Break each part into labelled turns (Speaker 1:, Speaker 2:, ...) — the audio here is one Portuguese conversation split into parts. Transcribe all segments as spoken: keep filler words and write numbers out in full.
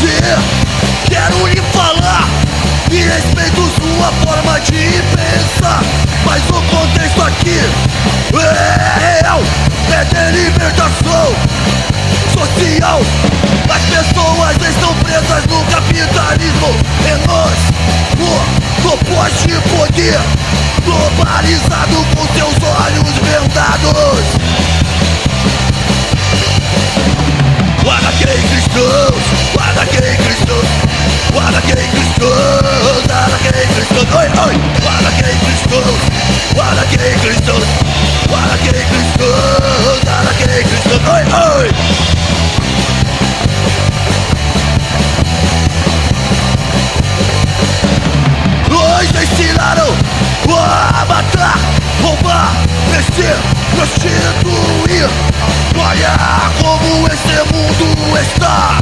Speaker 1: dizer, quero lhe falar e respeito sua forma de pensar, mas o contexto aqui é real, é de libertação social. As pessoas estão presas no capitalismo e nós, no, no pós-poder globalizado com seus olhos vendados. Guarda quem cristãos, guarda quem cristãos, guarda quem cristãos, guarda quem cristãos, oi, oi, guarda quem cristãos, guarda quem cristãos, guarda quem cristãos, guarda quem cristãos, oi, oi. Nos ensinaram a matar, roubar, vestir, prostituir. Olha como esse mundo está.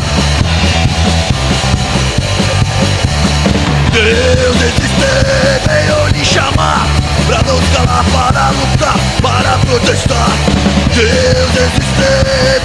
Speaker 1: Deus existe, veio lhe chamar pra não se calar, para lutar, para protestar. Deus existe,